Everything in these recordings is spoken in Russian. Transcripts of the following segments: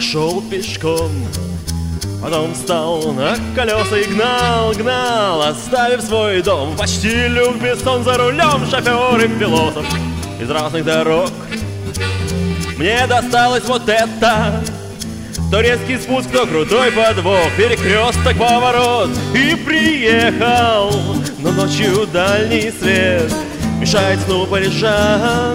шел пешком. Потом встал на колеса и гнал, гнал, оставив свой дом. Почти Люк Бессон за рулем, шофер и философ из разных дорог. Мне досталось вот это: то резкий спуск, то крутой подвох, перекресток, поворот. И приехал, но ночью дальний свет мешает сну парижан.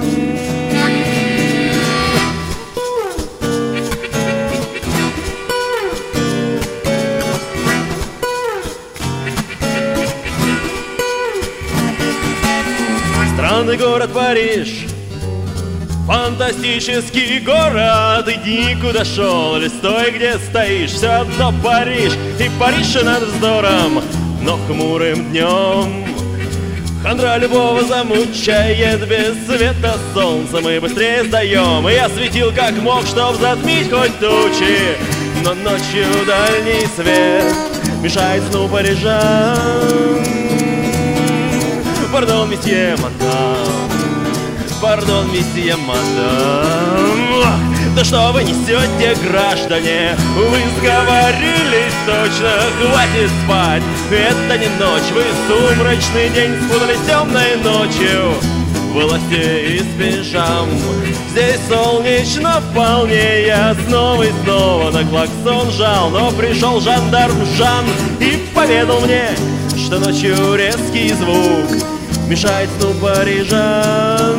Странный город Париж, фантастический город. Иди, куда шел, или стой, где стоишь, все одно Париж. И Париж над вздором, но хмурым днем хандра любого замучает. Без света солнца мы быстрее сдаем. И я светил как мог, чтоб затмить хоть тучи, но ночью дальний свет мешает сну парижан. Пардон, месье, мадам, пардон, месье, мадам. Да что вы несете, граждане? Вы сговорились точно, хватит спать. Это не ночь, вы сумрачный день спутали с темной ночью. Власти из пижам, здесь солнечно вполне. Я снова и снова на клаксон жал, но пришел жандарм Жан и поведал мне, что ночью резкий звук мешает сну парижан.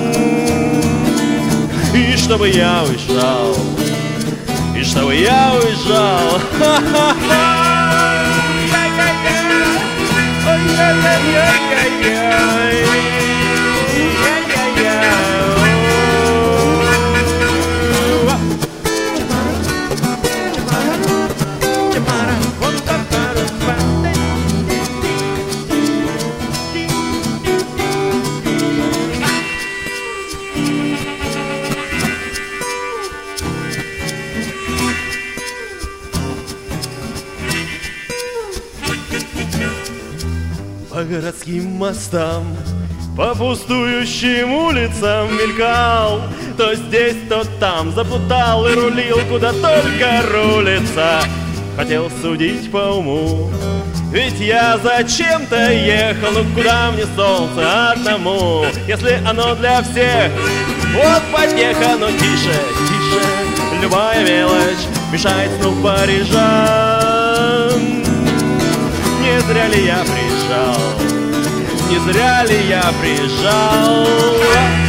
И чтобы я уезжал, и чтобы я уезжал. По городским мостам, по пустующим улицам мелькал, то здесь, то там, заплутал и рулил, куда только рулится. Хотел судить по уму, ведь я зачем-то ехал. Ну куда мне солнце одному, если оно для всех? Вот потеха, но тише, тише, любая мелочь мешает сну парижан. Не зря ли я приезжал? Не зря ли я приезжал?